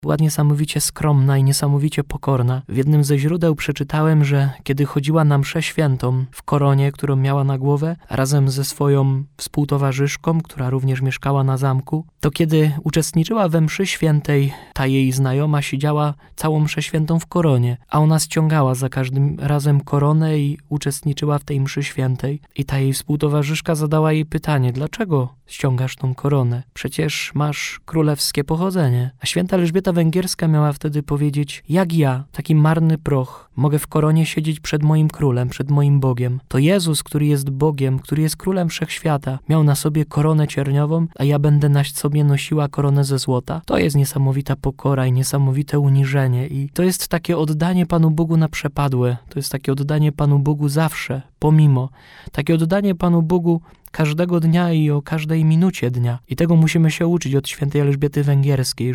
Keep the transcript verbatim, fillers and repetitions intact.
Była niesamowicie skromna i niesamowicie pokorna. W jednym ze źródeł przeczytałem, że kiedy chodziła na mszę świętą w koronie, którą miała na głowę, razem ze swoją współtowarzyszką, która również mieszkała na zamku, to kiedy uczestniczyła we mszy świętej, ta jej znajoma siedziała całą mszę świętą w koronie, a ona ściągała za każdym razem koronę i uczestniczyła w tej mszy świętej. I ta jej współtowarzyszka zadała jej pytanie, dlaczego ściągasz tą koronę? Przecież masz królewskie pochodzenie. A święta Elżbieta Węgierska miała wtedy powiedzieć, jak ja, taki marny proch, mogę w koronie siedzieć przed moim królem, przed moim Bogiem. To Jezus, który jest Bogiem, który jest królem wszechświata, miał na sobie koronę cierniową, a ja będę na sobie nosiła koronę ze złota. To jest niesamowita pokora i niesamowite uniżenie i to jest takie oddanie Panu Bogu na przepadłe. To jest takie oddanie Panu Bogu zawsze, pomimo. Takie oddanie Panu Bogu każdego dnia i o każdej minucie dnia. I tego musimy się uczyć od świętej Elżbiety Węgierskiej,